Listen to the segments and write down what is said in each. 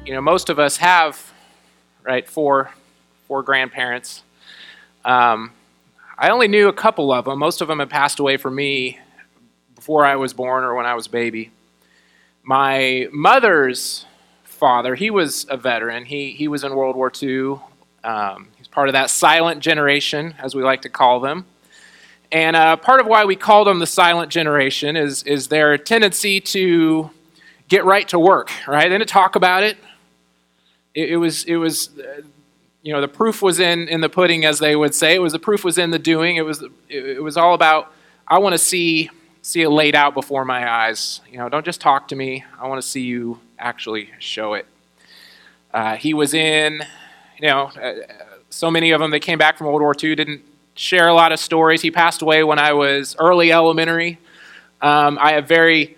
most of us have, right, four grandparents. I only knew a couple of them. Most of them had passed away from me before I was born or when I was a baby. My mother's father, he was a veteran. He was in World War II. He's part of that silent generation, as we like to call them. And part of why we called them the silent generation is their tendency to get right to work, right? And to talk about it. It was the proof was in the pudding, as they would say. The proof was in the doing. It was all about, I want to see it laid out before my eyes. Don't just talk to me. I want to see you actually show it. He was in, so many of them that came back from World War II didn't share a lot of stories. He passed away when I was early elementary. I have very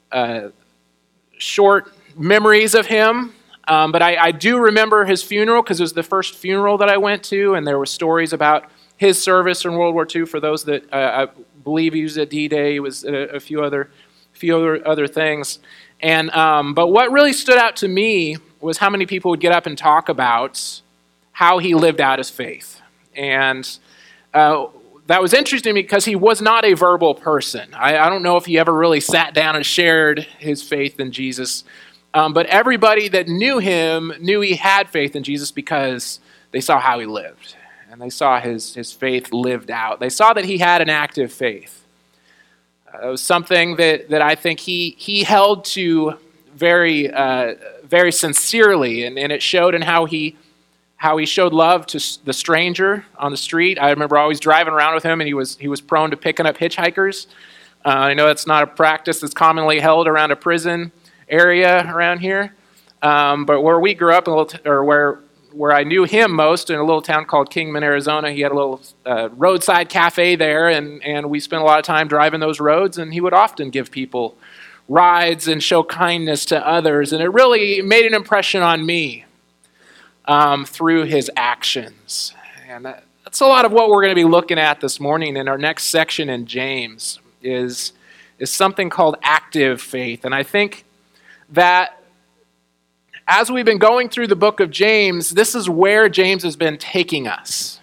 short memories of him, but I do remember his funeral because it was the first funeral that I went to, and there were stories about his service in World War II. For those that I believe he was at D-Day, he was a few other things. And but what really stood out to me was how many people would get up and talk about how he lived out his faith. And that was interesting because he was not a verbal person. I don't know if he ever really sat down and shared his faith in Jesus. But everybody that knew him knew he had faith in Jesus because they saw how he lived. And they saw his faith lived out. They saw that he had an active faith. It was something that I think he held to very, very sincerely. And it showed in how he showed love to the stranger on the street. I remember always driving around with him, and he was prone to picking up hitchhikers. I know that's not a practice that's commonly held around a prison area around here. But where we grew up, where I knew him most, in a little town called Kingman, Arizona, he had a little roadside cafe there, and we spent a lot of time driving those roads, and he would often give people rides and show kindness to others, and it really made an impression on me through his actions. And that's a lot of what we're going to be looking at this morning in our next section in James is something called active faith. And I think that as we've been going through the book of James, this is where James has been taking us.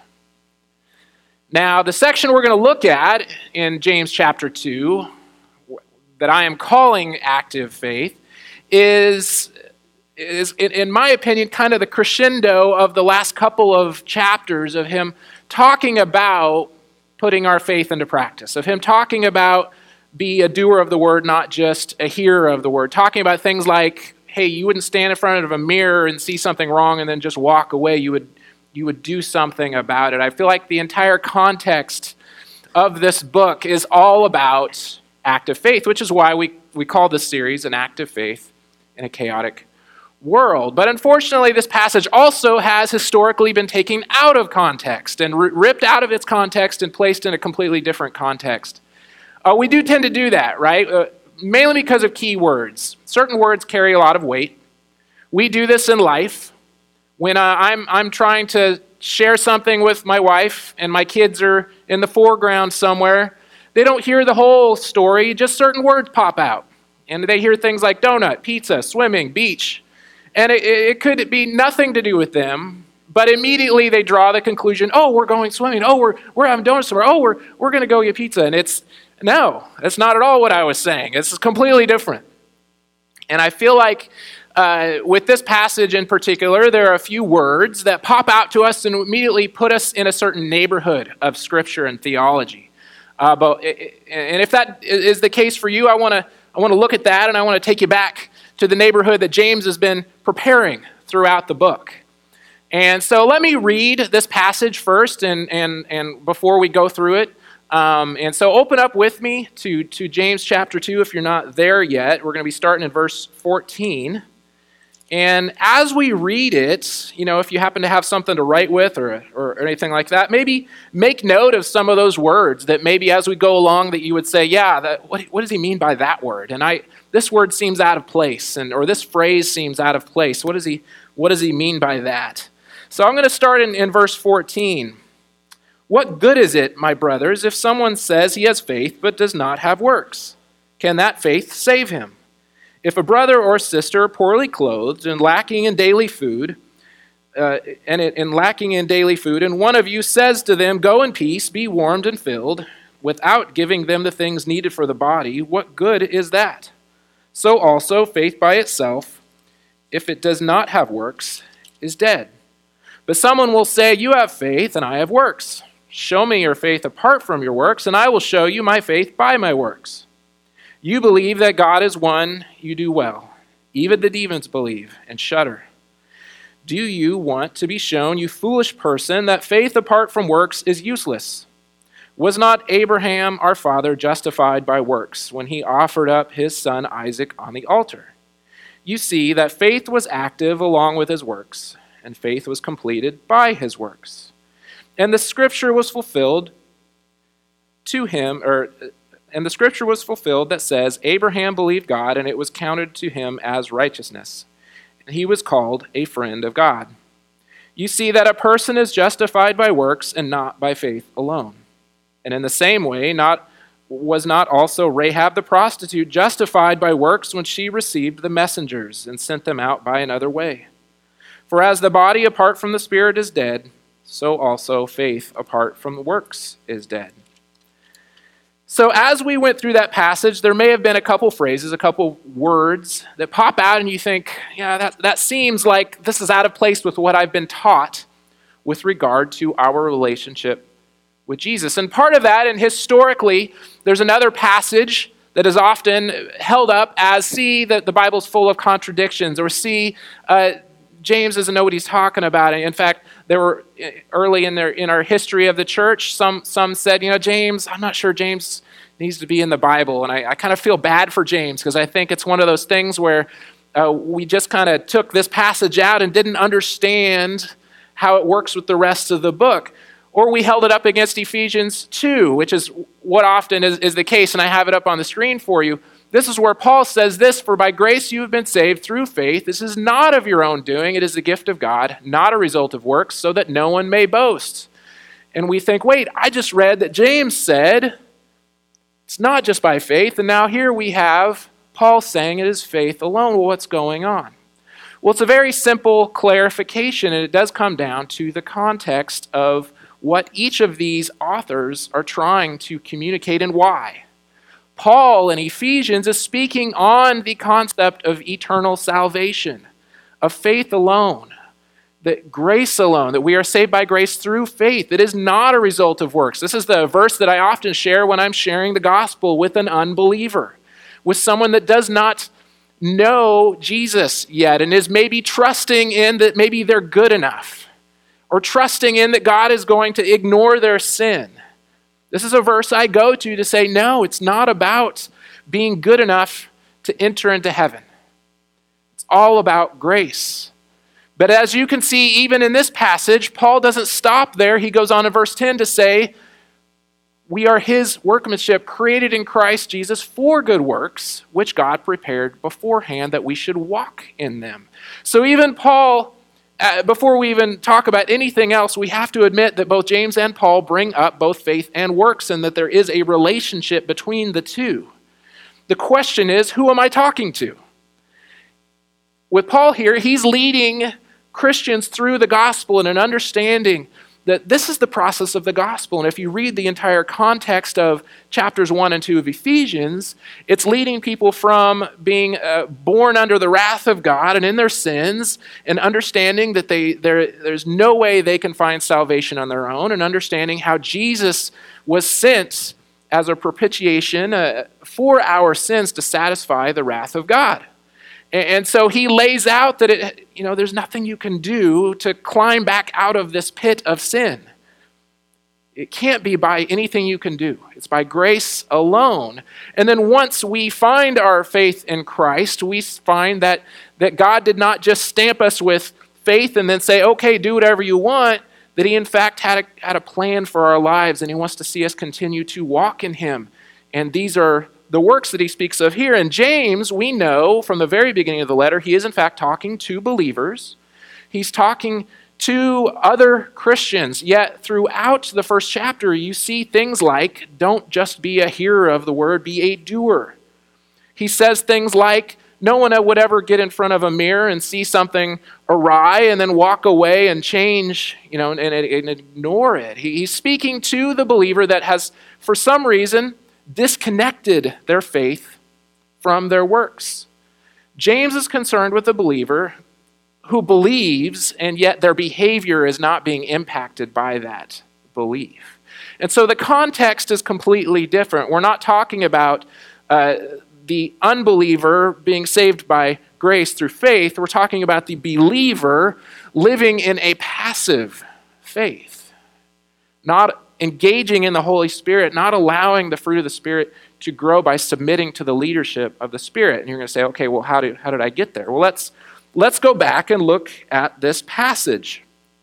Now, the section we're going to look at in James chapter 2, that I am calling active faith, is in my opinion, kind of the crescendo of the last couple of chapters of him talking about putting our faith into practice, of him talking about be a doer of the word, not just a hearer of the word, talking about things like, hey, you wouldn't stand in front of a mirror and see something wrong and then just walk away. You would do something about it. I feel like the entire context of this book is all about active faith, which is why we call this series an active faith in a chaotic world. But unfortunately, this passage also has historically been taken out of context and ripped out of its context and placed in a completely different context. We do tend to do that, right? Mainly because of key words. Certain words carry a lot of weight. We do this in life. When I'm trying to share something with my wife and my kids are in the foreground somewhere, they don't hear the whole story, just certain words pop out. And they hear things like donut, pizza, swimming, beach. And it could be nothing to do with them, but immediately they draw the conclusion, oh, we're going swimming. Oh, we're having donuts somewhere. Oh, we're going to go get pizza. And no, that's not at all what I was saying. It's completely different. And I feel like with this passage in particular, there are a few words that pop out to us and immediately put us in a certain neighborhood of Scripture and theology. And if that is the case for you, I want to look at that, and I want to take you back to the neighborhood that James has been preparing throughout the book. And so let me read this passage first, and before we go through it. And so open up with me to James chapter 2 if you're not there yet. We're going to be starting in verse 14. And as we read it, if you happen to have something to write with or anything like that, maybe make note of some of those words that maybe as we go along that you would say, what does he mean by that word? And this word seems out of place, or this phrase seems out of place. What does he mean by that? So I'm going to start in verse 14. What good is it, my brothers, if someone says he has faith but does not have works? Can that faith save him? If a brother or sister are poorly clothed and lacking in daily food, and one of you says to them, "Go in peace, be warmed and filled," without giving them the things needed for the body, what good is that? So also faith by itself, if it does not have works, is dead. But someone will say, "You have faith, and I have works. Show me your faith apart from your works, and I will show you my faith by my works. You believe that God is one, you do well. Even the demons believe and shudder. Do you want to be shown, you foolish person, that faith apart from works is useless? Was not Abraham our father justified by works when he offered up his son Isaac on the altar? You see that faith was active along with his works, and faith was completed by his works. And the scripture was fulfilled that says, Abraham believed God, and it was counted to him as righteousness. And he was called a friend of God. You see that a person is justified by works and not by faith alone. And in the same way, was not also Rahab the prostitute justified by works when she received the messengers and sent them out by another way? For as the body apart from the spirit is dead, so also faith apart from the works is dead. So as we went through that passage, there may have been a couple phrases, a couple words that pop out and you think, yeah, that seems like this is out of place with what I've been taught with regard to our relationship with Jesus. And part of that, and historically, there's another passage that is often held up as, see, that the Bible's full of contradictions, or see, James doesn't know what he's talking about. In fact, there were early in our history of the church, some said, James, I'm not sure James needs to be in the Bible. And I kind of feel bad for James because I think it's one of those things where we just kind of took this passage out and didn't understand how it works with the rest of the book. Or we held it up against Ephesians 2, which is what often is the case, and I have it up on the screen for you. This is where Paul says this, for by grace you have been saved through faith. This is not of your own doing. It is the gift of God, not a result of works, so that no one may boast. And we think, wait, I just read that James said it's not just by faith, and now here we have Paul saying it is faith alone. Well, what's going on? Well, it's a very simple clarification, and it does come down to the context of what each of these authors are trying to communicate and why. Paul in Ephesians is speaking on the concept of eternal salvation, of faith alone, that grace alone, that we are saved by grace through faith. It is not a result of works. This is the verse that I often share when I'm sharing the gospel with an unbeliever, with someone that does not know Jesus yet and is maybe trusting in that maybe they're good enough, or trusting in that God is going to ignore their sin. This is a verse I go to say, no, it's not about being good enough to enter into heaven. It's all about grace. But as you can see, even in this passage, Paul doesn't stop there. He goes on in verse 10 to say, we are his workmanship, created in Christ Jesus for good works, which God prepared beforehand that we should walk in them. So even Paul, before we even talk about anything else, we have to admit that both James and Paul bring up both faith and works and that there is a relationship between the two. The question is, who am I talking to? With Paul here, he's leading Christians through the gospel and an understanding that this is the process of the gospel. And if you read the entire context of chapters 1 and 2 of Ephesians, it's leading people from being born under the wrath of God and in their sins, and understanding that there's no way they can find salvation on their own, and understanding how Jesus was sent as a propitiation for our sins to satisfy the wrath of God. And so he lays out that there's nothing you can do to climb back out of this pit of sin. It can't be by anything you can do. It's by grace alone. And then once we find our faith in Christ, we find that God did not just stamp us with faith and then say, okay, do whatever you want, that he in fact had a plan for our lives, and he wants to see us continue to walk in him. And these are the works that he speaks of here. And James, we know from the very beginning of the letter, he is in fact talking to believers. He's talking to other Christians. Yet throughout the first chapter, you see things like, don't just be a hearer of the word, be a doer. He says things like, no one would ever get in front of a mirror and see something awry and then walk away and change, and ignore it. He's speaking to the believer that has, for some reason, disconnected their faith from their works. James is concerned with the believer who believes, and yet their behavior is not being impacted by that belief. And so the context is completely different. We're not talking about the unbeliever being saved by grace through faith. We're talking about the believer living in a passive faith, not engaging in the Holy Spirit, not allowing the fruit of the Spirit to grow by submitting to the leadership of the Spirit. And you're going to say, okay, well, how did I get there? Well, let's go back and look at this passage.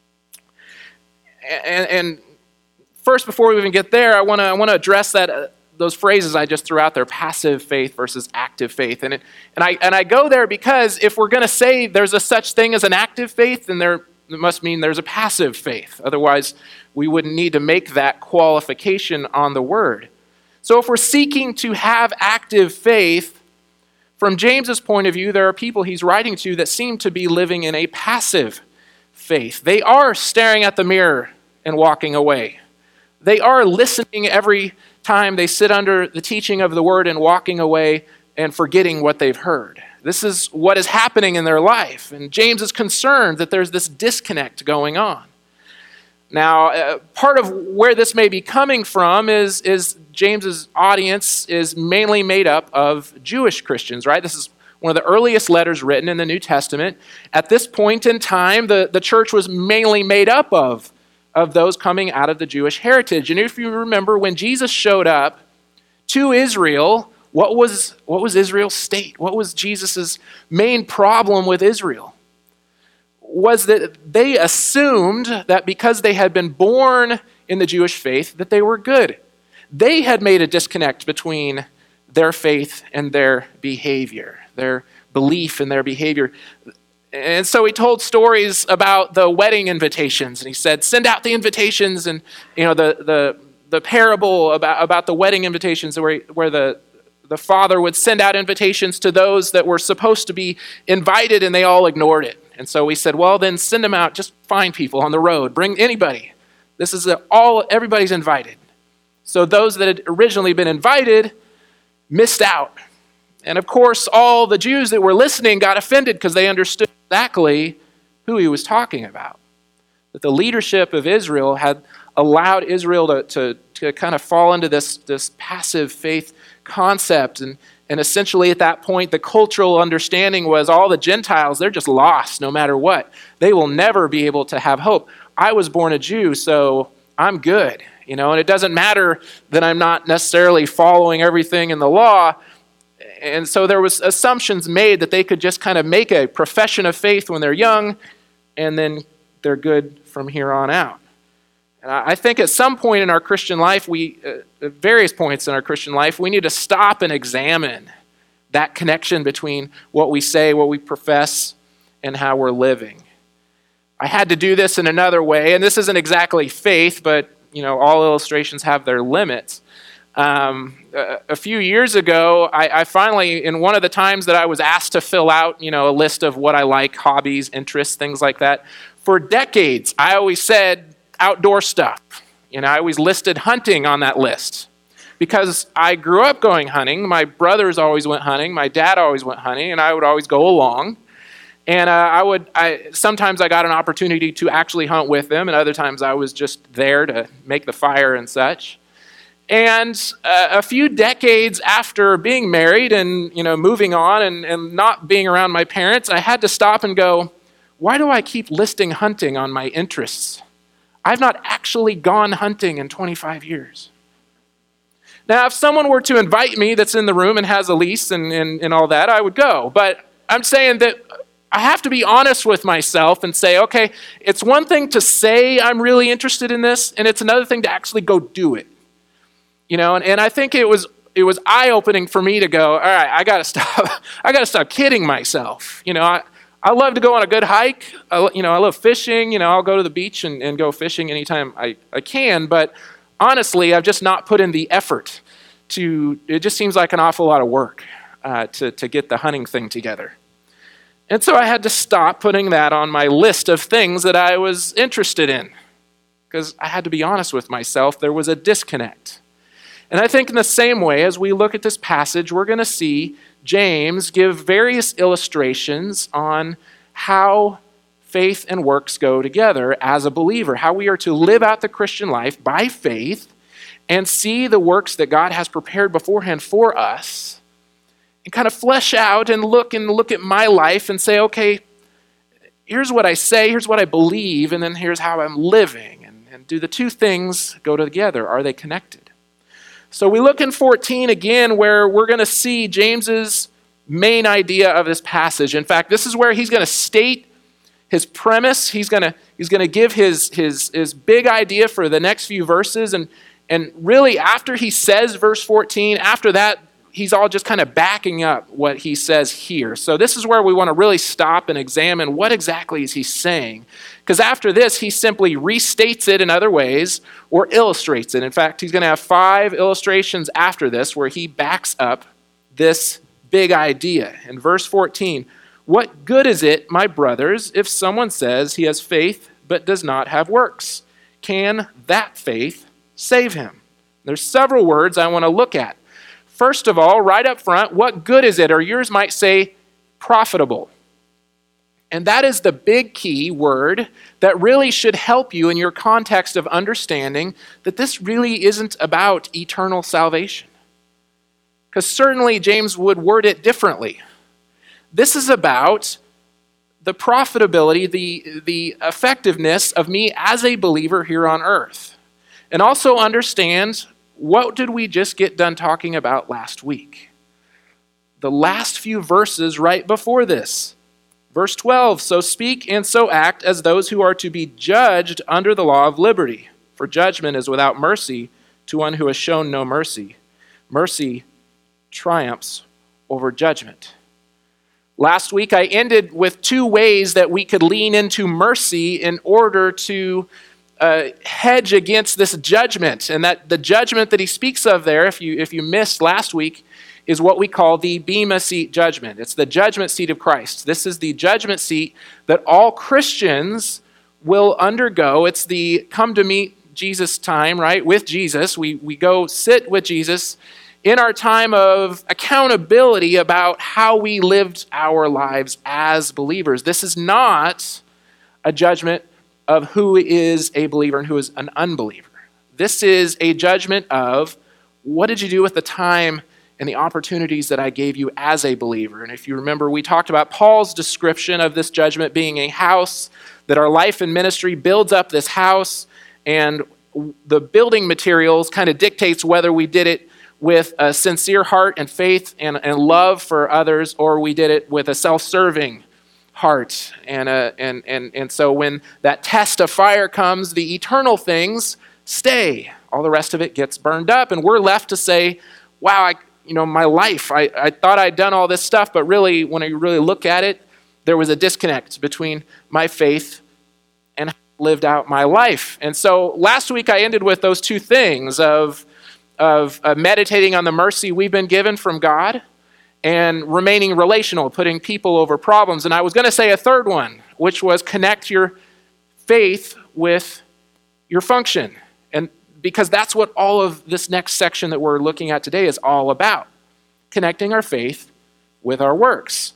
And first, before we even get there, I want to address that those phrases I just threw out there: passive faith versus active faith. And I go there because if we're going to say there's a such thing as an active faith, then it must mean there's a passive faith. Otherwise, we wouldn't need to make that qualification on the word. So if we're seeking to have active faith, from James's point of view, there are people he's writing to that seem to be living in a passive faith. They are staring at the mirror and walking away. They are listening every time they sit under the teaching of the word and walking away and forgetting what they've heard. This is what is happening in their life. And James is concerned that there's this disconnect going on. Now, part of where this may be coming from is James's audience is mainly made up of Jewish Christians, right? This is one of the earliest letters written in the New Testament. At this point in time, the church was mainly made up of those coming out of the Jewish heritage. And if you remember, when Jesus showed up to Israel, what was Israel's state? What was Jesus' main problem with Israel? Was that they assumed that because they had been born in the Jewish faith, that they were good. They had made a disconnect between their faith and their behavior, their belief and their behavior. And so he told stories about the wedding invitations, and he said, send out the invitations, and the parable about the wedding invitations where the father would send out invitations to those that were supposed to be invited, and they all ignored it. And so we said, well, then send them out. Just find people on the road. Bring anybody. This is everybody's invited. So those that had originally been invited missed out. And of course, all the Jews that were listening got offended because they understood exactly who he was talking about. That the leadership of Israel had allowed Israel to kind of fall into this passive faith concept. And essentially at that point, the cultural understanding was all the Gentiles, they're just lost no matter what. They will never be able to have hope. I was born a Jew, so I'm good. And it doesn't matter that I'm not necessarily following everything in the law. And so there was assumptions made that they could just kind of make a profession of faith when they're young, and then they're good from here on out. And I think at some point in our Christian life, at various points in our Christian life, we need to stop and examine that connection between what we say, what we profess, and how we're living. I had to do this in another way, and this isn't exactly faith, but all illustrations have their limits. A few years ago, I finally, in one of the times that I was asked to fill out, a list of what I like, hobbies, interests, things like that, for decades, I always said outdoor stuff. I always listed hunting on that list because I grew up going hunting. My brothers always went hunting. My dad always went hunting, and I would always go along. And sometimes I got an opportunity to actually hunt with them, and other times I was just there to make the fire and such. And a few decades after being married and moving on and not being around my parents, I had to stop and go, why do I keep listing hunting on my interests? I've not actually gone hunting in 25 years. Now, if someone were to invite me that's in the room and has a lease and all that, I would go. But I'm saying that I have to be honest with myself and say, okay, it's one thing to say I'm really interested in this, and it's another thing to actually go do it. And I think it was eye-opening for me to go, all right, I got to stop kidding myself. I love to go on a good hike. I love fishing. I'll go to the beach and go fishing anytime I can. But honestly, I've just not put in the effort it just seems like an awful lot of work. to get the hunting thing together. And so I had to stop putting that on my list of things that I was interested in, because I had to be honest with myself. There was a disconnect. And I think in the same way, as we look at this passage, we're going to see James give various illustrations on how faith and works go together as a believer, how we are to live out the Christian life by faith and see the works that God has prepared beforehand for us, and kind of flesh out and look at my life and say, okay, here's what I say, here's what I believe, and then here's how I'm living. And do the two things go together? Are they connected? So we look in 14 again, where we're going to see James's main idea of this passage. In fact, this is where he's going to state his premise. He's going to give his big idea for the next few verses. And really, after he says verse 14, after that, he's all just kind of backing up what he says here. So this is where we want to really stop and examine what exactly is he saying. Because after this, he simply restates it in other ways or illustrates it. In fact, he's going to have 5 illustrations after this where he backs up this big idea. In verse 14, what good is it, my brothers, if someone says he has faith but does not have works? Can that faith save him? There's several words I want to look at. First of all, right up front, what good is it? Or yours might say profitable. And that is the big key word that really should help you in your context of understanding that this really isn't about eternal salvation. Because certainly James would word it differently. This is about the profitability, the effectiveness of me as a believer here on earth. And also understand, what did we just get done talking about last week? The last few verses right before this. Verse 12, so speak and so act as those who are to be judged under the law of liberty. For judgment is without mercy to one who has shown no mercy. Mercy triumphs over judgment. Last week I ended with 2 ways that we could lean into mercy in order to hedge against this judgment. And that the judgment that he speaks of there, if you missed last week, is what we call the Bema seat judgment. It's the judgment seat of Christ. This is the judgment seat that all Christians will undergo. It's the come to meet Jesus time, right? With Jesus. We go sit with Jesus in our time of accountability about how we lived our lives as believers. This is not a judgment of who is a believer and who is an unbeliever. This is a judgment of, what did you do with the time and the opportunities that I gave you as a believer? And if you remember, we talked about Paul's description of this judgment being a house, that our life and ministry builds up this house, and the building materials kind of dictates whether we did it with a sincere heart and faith and love for others, or we did it with a self-serving heart. And so when that test of fire comes, the eternal things stay. All the rest of it gets burned up, and we're left to say, wow, my life, I thought I'd done all this stuff, but really, when I really look at it, there was a disconnect between my faith and how I lived out my life. And so last week I ended with those 2 things of meditating on the mercy we've been given from God and remaining relational, putting people over problems. And I was going to say a third one, which was connect your faith with your function. And because that's what all of this next section that we're looking at today is all about, connecting our faith with our works.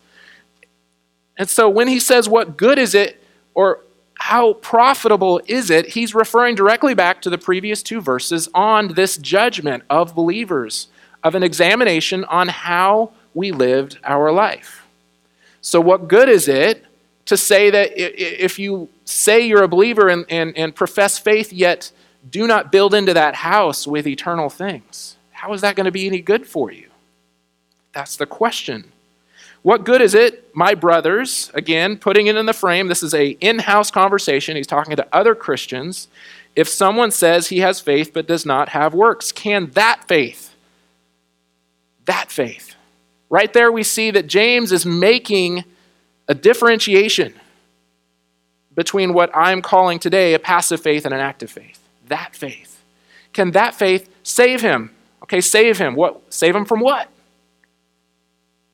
And so when he says, what good is it, or how profitable is it, he's referring directly back to the previous 2 verses on this judgment of believers, of an examination on how we lived our life. So what good is it to say that if you say you're a believer and profess faith, yet do not build into that house with eternal things? How is that going to be any good for you? That's the question. What good is it, my brothers, again, putting it in the frame, this is an in-house conversation, he's talking to other Christians, if someone says he has faith but does not have works? Can that faith, right there we see that James is making a differentiation between what I'm calling today a passive faith and an active faith. That faith. Can that faith save him? Okay, save him. What? Save him from what?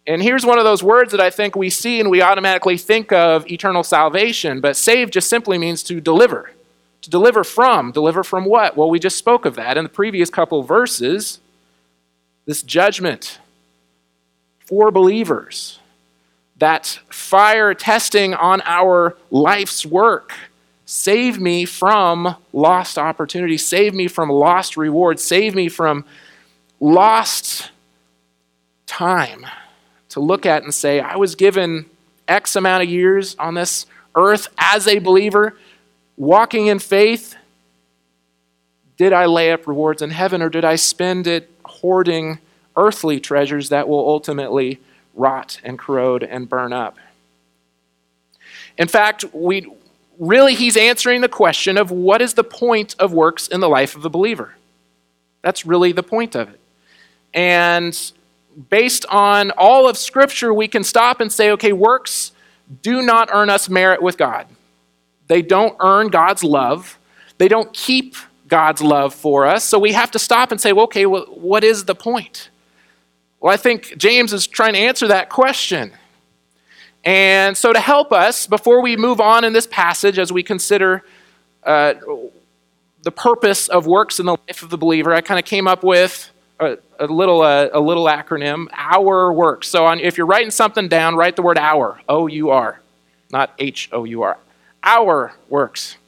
And here's one of those words that I think we see and we automatically think of eternal salvation, but save just simply means to deliver. To deliver from. Deliver from what? Well, we just spoke of that in the previous couple verses. This judgment for believers. That fire testing on our life's work. Save me from lost opportunities. Save me from lost rewards. Save me from lost time to look at and say, I was given X amount of years on this earth as a believer, walking in faith. Did I lay up rewards in heaven, or did I spend it hoarding earthly treasures that will ultimately rot and corrode and burn up? In fact, he's answering the question of what is the point of works in the life of the believer? That's really the point of it. And based on all of Scripture, we can stop and say, okay, works do not earn us merit with God. They don't earn God's love. They don't keep God's love for us. So we have to stop and say, well, okay, what is the point? Well, I think James is trying to answer that question. And so to help us, before we move on in this passage, as we consider the purpose of works in the life of the believer, I kind of came up with a little acronym, our works. So if you're writing something down, write the word our, O-U-R, not H-O-U-R. Our works.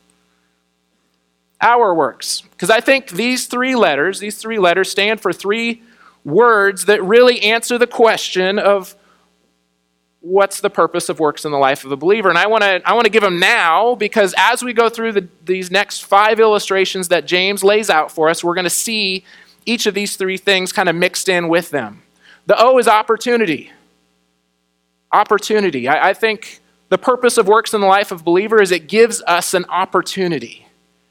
Our works. Because I think these three letters stand for three words that really answer the question of what's the purpose of works in the life of the believer. And I want to give them now, because as we go through these next 5 illustrations that James lays out for us, we're going to see each of these three things kind of mixed in with them. The O is opportunity. Opportunity. I think the purpose of works in the life of a believer is it gives us an opportunity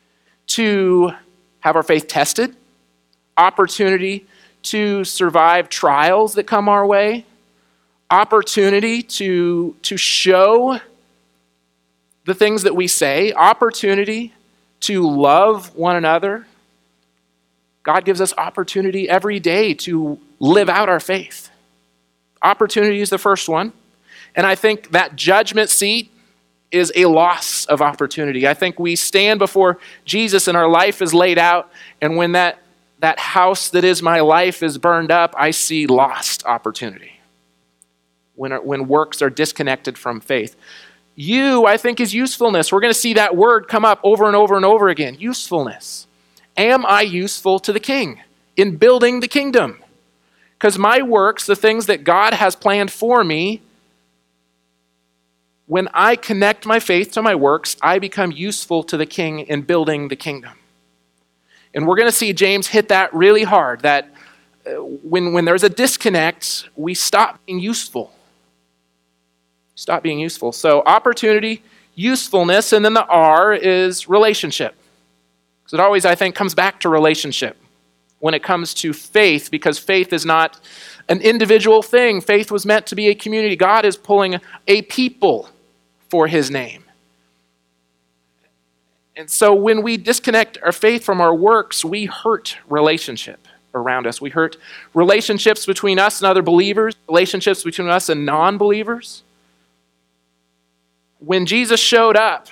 to have our faith tested, opportunity to survive trials that come our way, opportunity to show the things that we say, opportunity to love one another. God gives us opportunity every day to live out our faith. Opportunity is the first one. And I think that judgment seat is a loss of opportunity. I think we stand before Jesus and our life is laid out, and when that house that is my life is burned up, I see lost opportunity. When works are disconnected from faith. I think, is usefulness. We're going to see that word come up over and over and over again. Usefulness. Am I useful to the King in building the kingdom? Because my works, the things that God has planned for me, when I connect my faith to my works, I become useful to the King in building the kingdom. And we're going to see James hit that really hard, that when there's a disconnect, we stop being useful. Stop being useful. So opportunity, usefulness, and then the R is relationship. Because it always, I think, comes back to relationship when it comes to faith, because faith is not an individual thing. Faith was meant to be a community. God is pulling a people for his name. And so when we disconnect our faith from our works, we hurt relationship around us. We hurt relationships between us and other believers, relationships between us and non-believers. When Jesus showed up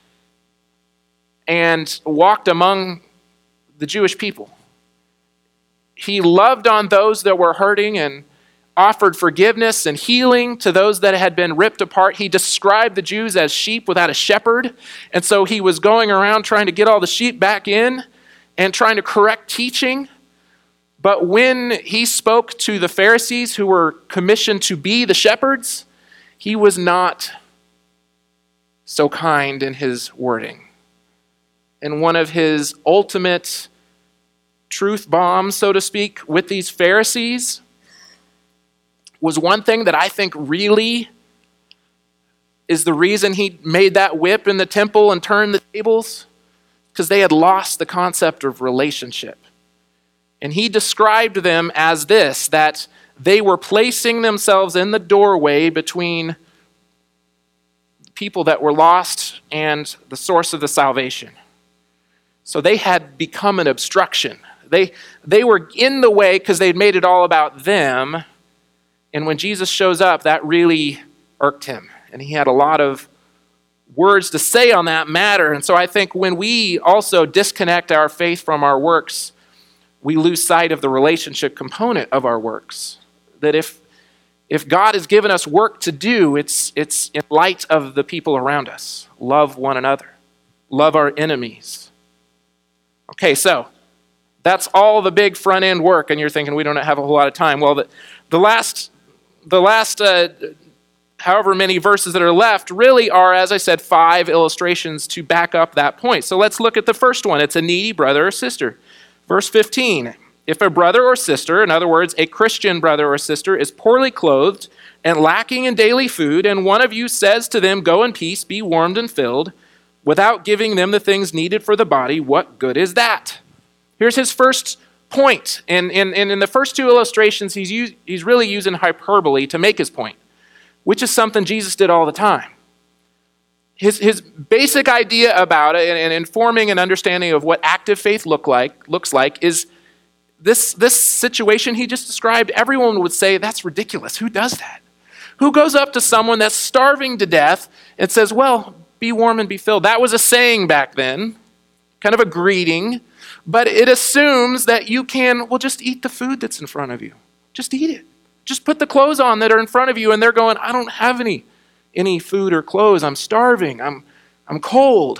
and walked among the Jewish people, he loved on those that were hurting and offered forgiveness and healing to those that had been ripped apart. He described the Jews as sheep without a shepherd. And so he was going around trying to get all the sheep back in and trying to correct teaching. But when he spoke to the Pharisees who were commissioned to be the shepherds, he was not so kind in his wording. And one of his ultimate truth bombs, so to speak, with these Pharisees was one thing that I think really is the reason he made that whip in the temple and turned the tables, because they had lost the concept of relationship. And he described them as this, that they were placing themselves in the doorway between people that were lost and the source of the salvation. So they had become an obstruction. They were in the way because they'd made it all about them, And when Jesus shows up, that really irked him. And he had a lot of words to say on that matter. And so I think when we also disconnect our faith from our works, we lose sight of the relationship component of our works. That if God has given us work to do, it's in light of the people around us. Love one another. Love our enemies. Okay, so that's all the big front end work, and you're thinking we don't have a whole lot of time. Well, the last however many verses that are left really are, as I said, 5 illustrations to back up that point. So let's look at the first one. It's a needy brother or sister. Verse 15, if a brother or sister, in other words, a Christian brother or sister, is poorly clothed and lacking in daily food, and one of you says to them, go in peace, be warmed and filled, without giving them the things needed for the body, what good is that? Here's his first point. And in the first 2 illustrations, he's really using hyperbole to make his point, which is something Jesus did all the time. His basic idea about it and informing an understanding of what active faith looks like is this situation he just described. Everyone would say, that's ridiculous. Who does that? Who goes up to someone that's starving to death and says, well, be warm and be filled? That was a saying back then, kind of a greeting, but it assumes that you can, well, just eat the food that's in front of you. Just eat it. Just put the clothes on that are in front of you, and they're going, I don't have any food or clothes. I'm starving. I'm cold.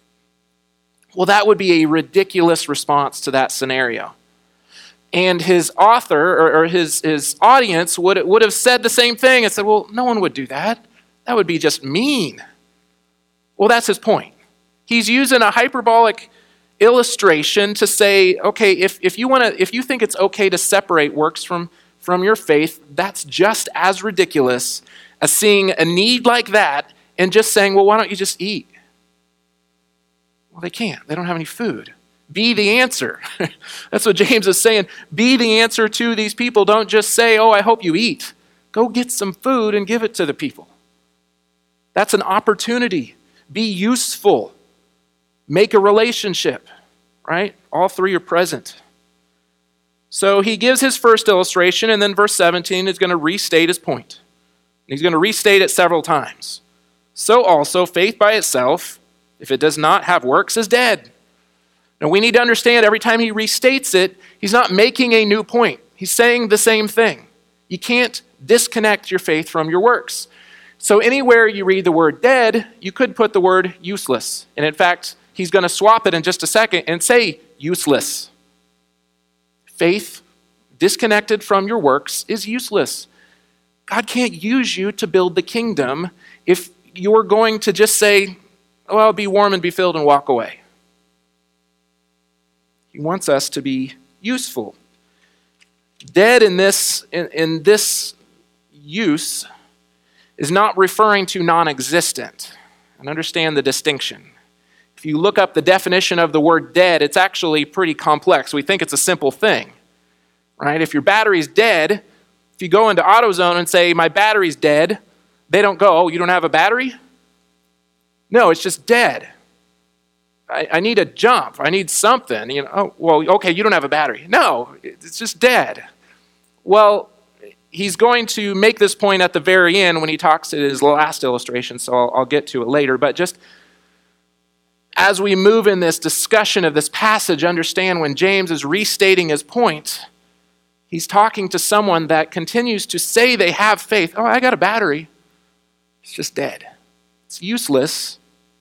Well, that would be a ridiculous response to that scenario. And his author or his audience would have said the same thing and said, well, no one would do that. That would be just mean. Well, that's his point. He's using a hyperbolic illustration to say, okay, if you think it's okay to separate works from your faith, that's just as ridiculous as seeing a need like that and just saying, well, why don't you just eat? Well, they can't. They don't have any food. Be the answer. That's what James is saying. Be the answer to these people. Don't just say, oh, I hope you eat. Go get some food and give it to the people. That's an opportunity. Be useful. Make a relationship, right? All 3 are present. So he gives his first illustration, and then verse 17 is going to restate his point. He's going to restate it several times. So also, faith by itself, if it does not have works, is dead. Now we need to understand every time he restates it, he's not making a new point. He's saying the same thing. You can't disconnect your faith from your works. So anywhere you read the word dead, you could put the word useless. And in fact, he's going to swap it in just a second and say useless. Faith disconnected from your works is useless. God can't use you to build the kingdom if you're going to just say, oh, I'll be warm and be filled and walk away. He wants us to be useful. Dead in this use is not referring to non-existent. And understand the distinction. If you look up the definition of the word dead, it's actually pretty complex. We think it's a simple thing, right? If your battery's dead, if you go into AutoZone and say, my battery's dead, they don't go, oh, you don't have a battery? No, it's just dead. I need a jump. I need something. Oh, well, okay, you don't have a battery. No, it's just dead. Well, he's going to make this point at the very end when he talks in his last illustration, so I'll get to it later. But just as we move in this discussion of this passage, understand when James is restating his point, he's talking to someone that continues to say they have faith. Oh, I got a battery. It's just dead. It's useless.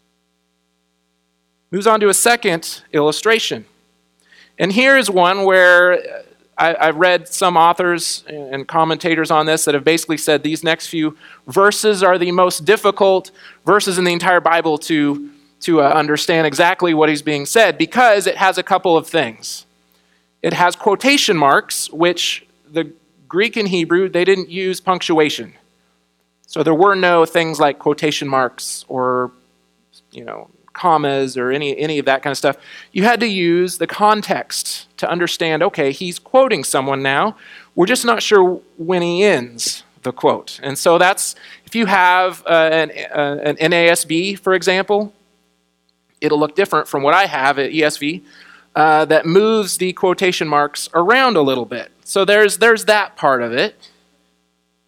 Moves on to a second illustration. And here is one where I've read some authors and commentators on this that have basically said these next few verses are the most difficult verses in the entire Bible to understand exactly what is being said because it has a couple of things. It has quotation marks, which the Greek and Hebrew, they didn't use punctuation. So there were no things like quotation marks or, commas or any of that kind of stuff. You had to use the context to understand, okay, he's quoting someone now. We're just not sure when he ends the quote. And so that's, if you have an NASB, for example, it'll look different from what I have at ESV that moves the quotation marks around a little bit. So there's that part of it.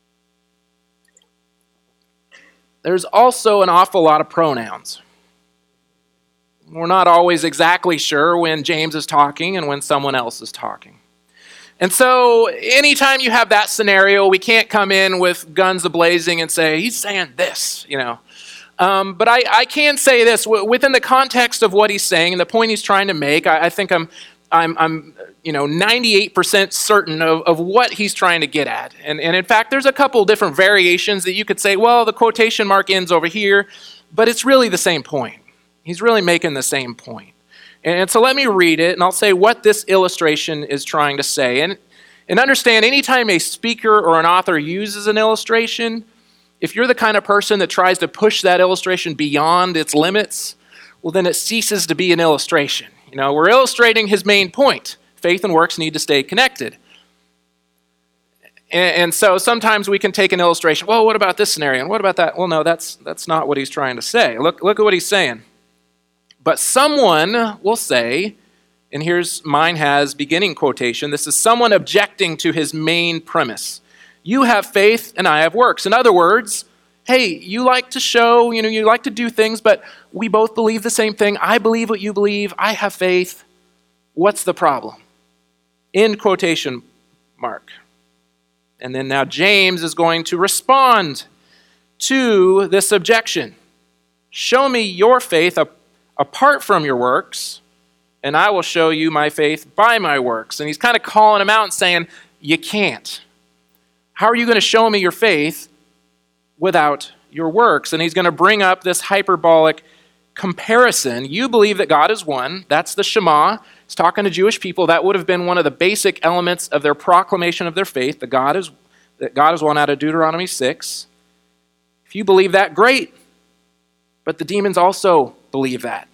there's also an awful lot of pronouns. We're not always exactly sure when James is talking and when someone else is talking. And so anytime you have that scenario, we can't come in with guns a-blazing and say, he's saying this, But I can say this, within the context of what he's saying and the point he's trying to make, I think I'm 98% certain of what he's trying to get at. And in fact, there's a couple different variations that you could say, well, the quotation mark ends over here, but it's really the same point. He's really making the same point. And so let me read it, and I'll say what this illustration is trying to say. And understand, anytime a speaker or an author uses an illustration, if you're the kind of person that tries to push that illustration beyond its limits, well, then it ceases to be an illustration. We're illustrating his main point. Faith and works need to stay connected. And so sometimes we can take an illustration. Well, what about this scenario? And what about that? Well, no, that's not what he's trying to say. Look at what he's saying. But someone will say, and mine has beginning quotation, this is someone objecting to his main premise. You have faith and I have works. In other words, hey, you like to show, you like to do things, but we both believe the same thing. I believe what you believe. I have faith. What's the problem? End quotation mark. And then now James is going to respond to this objection. Show me your faith apart from your works, and I will show you my faith by my works. And he's kind of calling him out and saying, you can't. How are you going to show me your faith without your works? And he's going to bring up this hyperbolic comparison. You believe that God is one. That's the Shema. He's talking to Jewish people. That would have been one of the basic elements of their proclamation of their faith, that God is one, out of Deuteronomy 6. If you believe that, great. But the demons also believe that.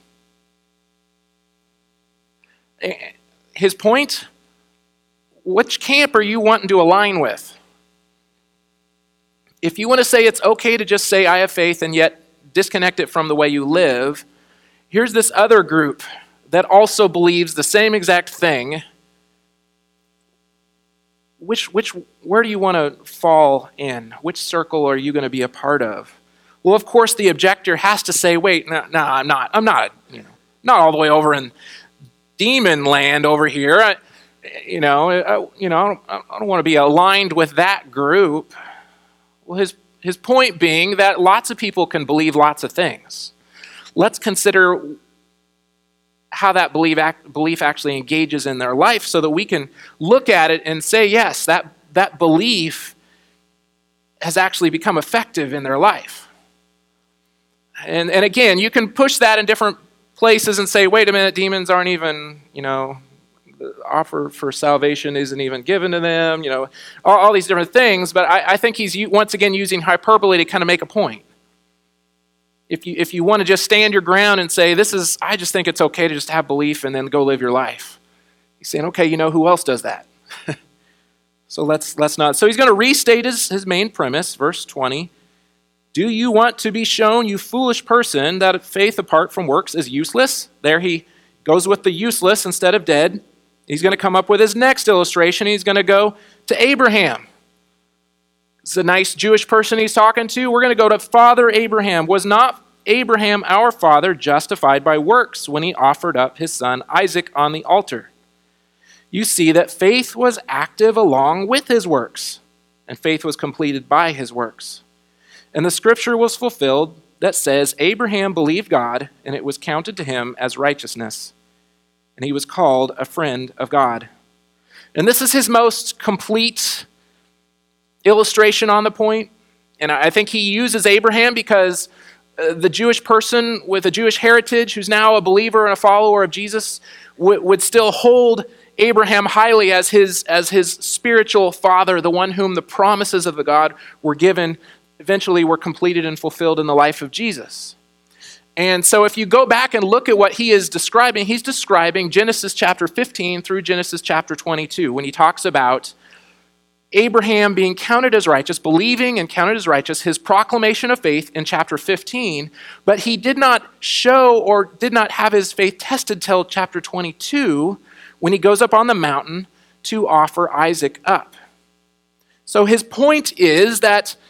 His point, which camp are you wanting to align with? If you want to say it's okay to just say I have faith and yet disconnect it from the way you live, here's this other group that also believes the same exact thing. Where do you want to fall in? Which circle are you going to be a part of? Well, of course, the objector has to say, wait, no, I'm not, not all the way over in demon land over here. I don't want to be aligned with that group. Well, his point being that lots of people can believe lots of things. Let's consider how that belief actually engages in their life so that we can look at it and say, yes, that belief has actually become effective in their life. And again, you can push that in different places and say, wait a minute, demons aren't even, the offer for salvation isn't even given to them, all these different things. But I think he's once again using hyperbole to kind of make a point. If you want to just stand your ground and say, I just think it's okay to just have belief and then go live your life. He's saying, okay, who else does that? So let's not. So he's going to restate his main premise, verse 20. Do you want to be shown, you foolish person, that faith apart from works is useless? There he goes with the useless instead of dead. He's going to come up with his next illustration. He's going to go to Abraham. It's a nice Jewish person he's talking to. We're going to go to Father Abraham. Was not Abraham, our father, justified by works when he offered up his son Isaac on the altar? You see that faith was active along with his works, and faith was completed by his works. And the scripture was fulfilled that says, Abraham believed God, and it was counted to him as righteousness. And he was called a friend of God. And this is his most complete illustration on the point. And I think he uses Abraham because the Jewish person with a Jewish heritage who's now a believer and a follower of Jesus would still hold Abraham highly as his spiritual father, the one whom the promises of the God were given, eventually were completed and fulfilled in the life of Jesus. And so if you go back and look at what he is describing, he's describing Genesis chapter 15 through Genesis chapter 22, when he talks about Abraham being counted as righteous, believing and counted as righteous, his proclamation of faith in chapter 15, but he did not show or did not have his faith tested till chapter 22, when he goes up on the mountain to offer Isaac up. So his point is that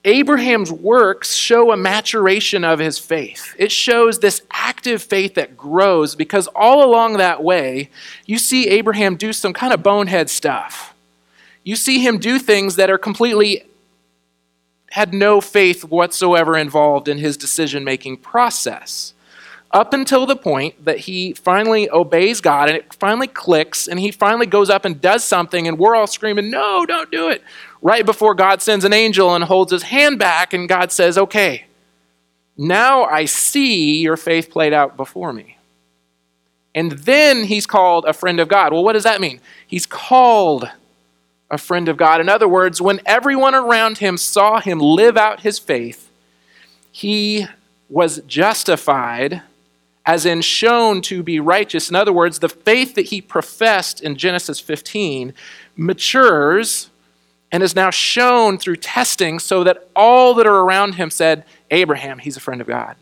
Abraham's works show a maturation of his faith. It shows this active faith that grows because all along that way, you see Abraham do some kind of bonehead stuff. You see him do things that are completely had no faith whatsoever involved in his decision-making process. Up until the point that he finally obeys God and it finally clicks and he finally goes up and does something and we're all screaming, no, don't do it. Right before God sends an angel and holds his hand back and God says, okay, now I see your faith played out before me. And then he's called a friend of God. Well, what does that mean? He's called a friend of God. In other words, when everyone around him saw him live out his faith, he was justified, as in shown to be righteous. In other words, the faith that he professed in Genesis 15 matures and is now shown through testing so that all that are around him said, Abraham, he's a friend of God.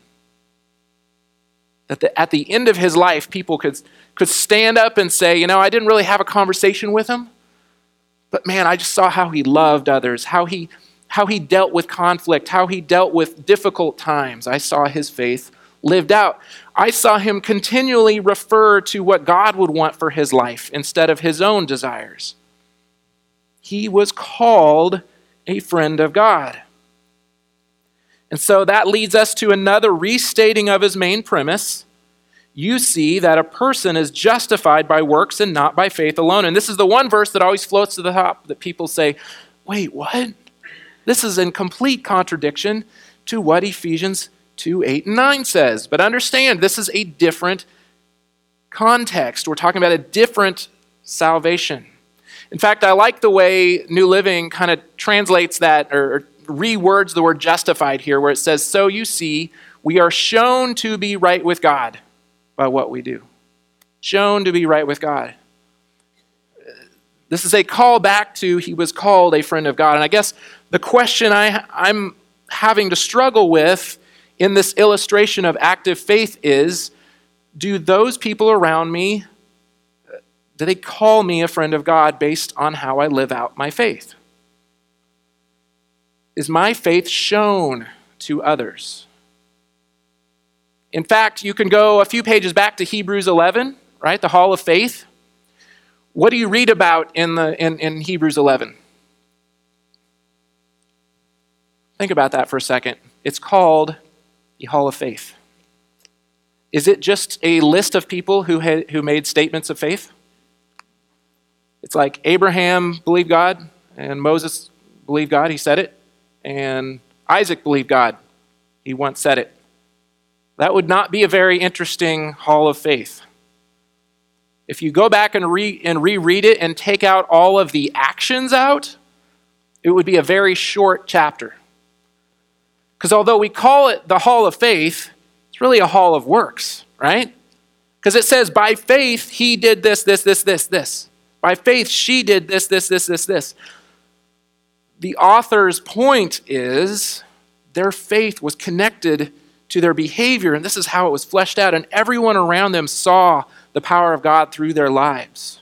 That at the end of his life, people could stand up and say, I didn't really have a conversation with him, but man, I just saw how he loved others, how he dealt with conflict, how he dealt with difficult times. I saw his faith lived out. I saw him continually refer to what God would want for his life instead of his own desires. He was called a friend of God. And so that leads us to another restating of his main premise. You see that a person is justified by works and not by faith alone. And this is the one verse that always floats to the top that people say, wait, what? This is in complete contradiction to what Ephesians 2, 8, and 9 says. But understand, this is a different context. We're talking about a different salvation. In fact, I like the way New Living kind of translates that or rewords the word justified here, where it says, so you see, we are shown to be right with God by what we do. Shown to be right with God. This is a call back to he was called a friend of God. And I guess the question I'm having to struggle with in this illustration of active faith is, do those people around me, do they call me a friend of God based on how I live out my faith? Is my faith shown to others? In fact, you can go a few pages back to Hebrews 11, right? The Hall of Faith. What do you read about in Hebrews 11? Think about that for a second. It's called the Hall of Faith. Is it just a list of people who made statements of faith? It's like Abraham believed God, and Moses believed God, he said it, and Isaac believed God, he once said it. That would not be a very interesting Hall of Faith. If you go back and reread it and take out all of the actions out, it would be a very short chapter. Because although we call it the Hall of Faith, it's really a hall of works, right? Because it says, by faith, he did this, this, this, this, this. By faith, she did this, this, this, this, this. The author's point is their faith was connected to their behavior, and this is how it was fleshed out, and everyone around them saw the power of God through their lives.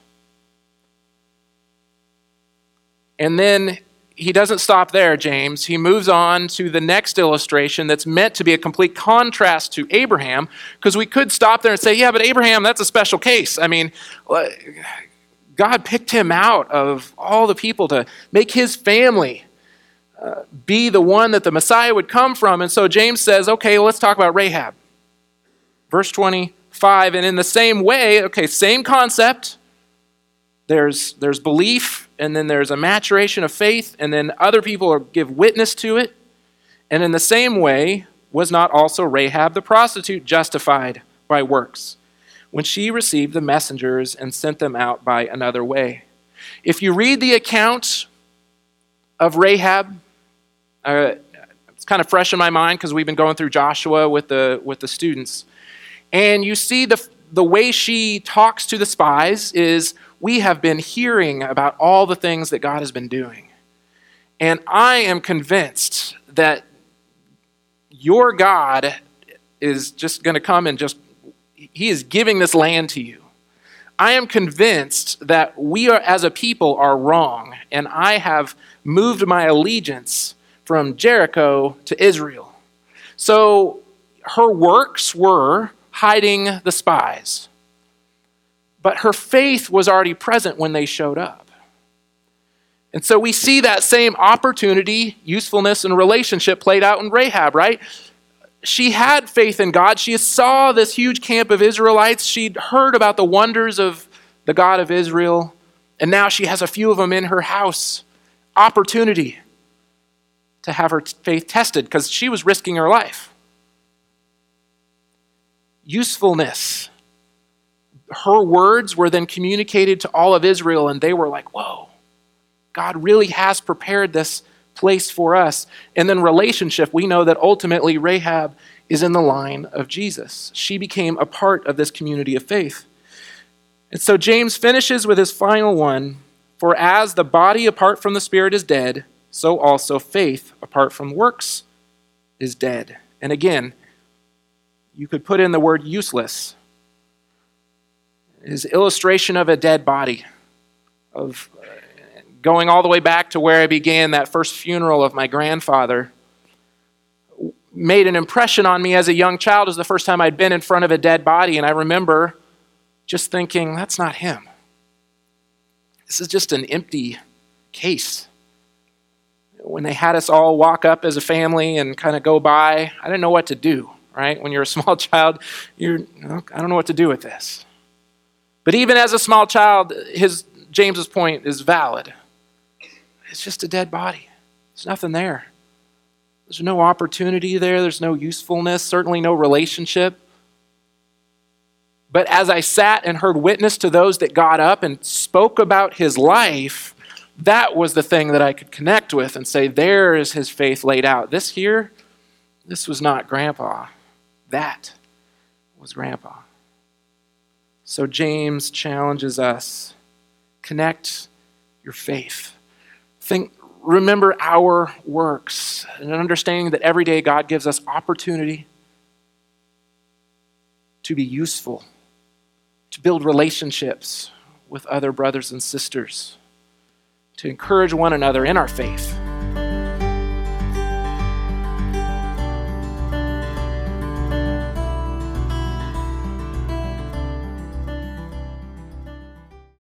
And then he doesn't stop there, James. He moves on to the next illustration that's meant to be a complete contrast to Abraham, because we could stop there and say, yeah, but Abraham, that's a special case. I mean, God picked him out of all the people to make his family be the one that the Messiah would come from. And so James says, okay, well, let's talk about Rahab. Verse 25, and in the same way, okay, same concept. There's belief, and then there's a maturation of faith, and then other people give witness to it. And in the same way, was not also Rahab the prostitute justified by works when she received the messengers and sent them out by another way? If you read the account of Rahab, it's kind of fresh in my mind because we've been going through Joshua with the students, and you see the way she talks to the spies is, we have been hearing about all the things that God has been doing, and I am convinced that your God is just going to come and he is giving this land to you. I am convinced that we are, as a people, are wrong, and I have moved my allegiance from Jericho to Israel. So her works were hiding the spies. But her faith was already present when they showed up. And so we see that same opportunity, usefulness, and relationship played out in Rahab, right? She had faith in God. She saw this huge camp of Israelites. She'd heard about the wonders of the God of Israel. And now she has a few of them in her house. Opportunity to have her faith tested because she was risking her life. Usefulness. Her words were then communicated to all of Israel, and they were like, whoa, God really has prepared this place for us. And then relationship, we know that ultimately Rahab is in the line of Jesus. She became a part of this community of faith. And so James finishes with his final one, for as the body apart from the spirit is dead, so also faith apart from works is dead. And again, you could put in the word useless. His illustration of a dead body, of going all the way back to where I began, that first funeral of my grandfather, made an impression on me as a young child. It was the first time I'd been in front of a dead body, and I remember just thinking, that's not him. This is just an empty case. When they had us all walk up as a family and kind of go by, I didn't know what to do, right? When you're a small child, I don't know what to do with this. But even as a small child, James's point is valid. It's just a dead body. There's nothing there. There's no opportunity there. There's no usefulness, certainly no relationship. But as I sat and heard witness to those that got up and spoke about his life, that was the thing that I could connect with and say, there is his faith laid out. This was not Grandpa. That was Grandpa. So James challenges us, connect your faith. Remember our works, and understanding that every day God gives us opportunity to be useful, to build relationships with other brothers and sisters, to encourage one another in our faith.